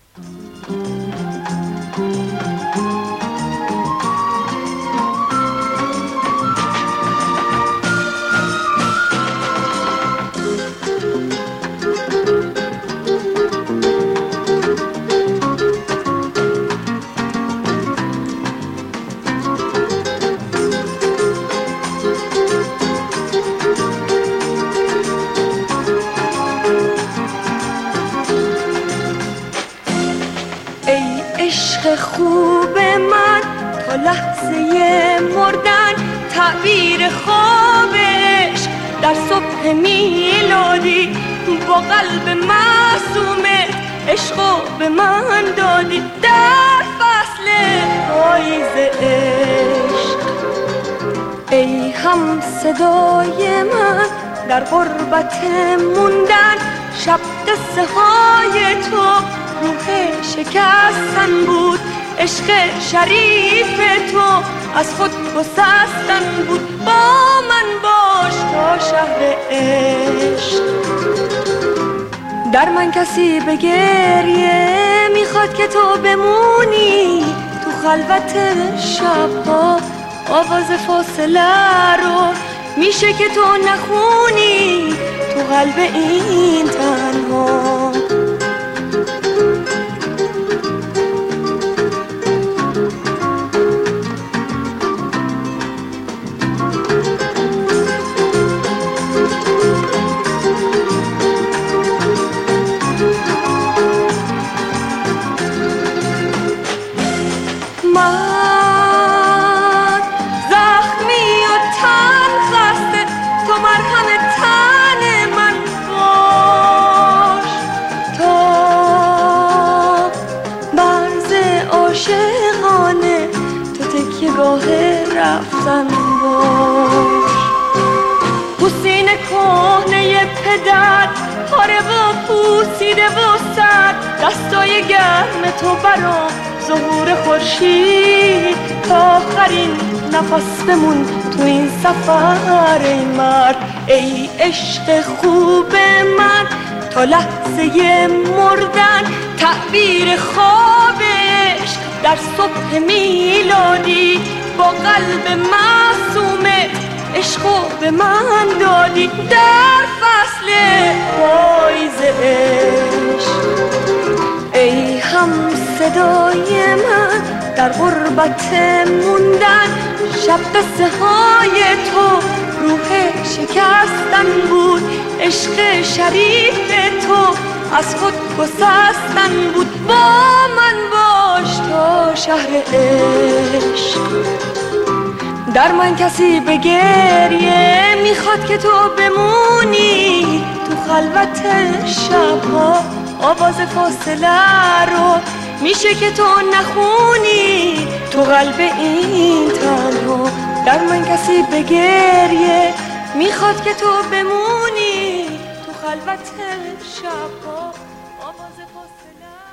عشق خوب من تا لحظه مردن، تعبیر خوابش در صبح میلادی، با قلب معصومت عشقو به من دادی در فصل پاییز عشق. ای هم صدای من در غربت موندن، شب قصه های تو روح شکستن بود، عشق شریف تو از خود گسستن بود. با من باش تا شهر عشق. در من کسی به گریه میخواد که تو بمونی، تو خلوت شبها آواز فاصله رو میشه که تو نخونی تو قلب این تنها. من زخمی و تن خسته، تو مرهم تن من باش، تا مرز عاشقانه تو تکیه گاه رفتن باش. حسین کهنه پدر پاره و پوسیده و سر، دستای گرم تو برام ظهور خورشید، تا آخرین نفس بمون تو این سفر ای مرد. ای عشق خوب من تا لحظه مردن، تعبیر خوابش در صبح میلادی، با قلب معصومت عشقو به من دادی در فصل پاییز عشق. ای هم صدای من در غربت موندن، شب قصه های تو روح شکستن بود، عشق شریف تو از خود گسستن بود. با من باش تا شهر عشق. در من کسی به گریه میخواد که تو بمونی، تو خلوت شبها آواز فاصله رو میشه که تو نخونی تو قلب این تنها. در من کسی به گریه میخواد که تو بمونی، تو خلوت شبها آواز فاصله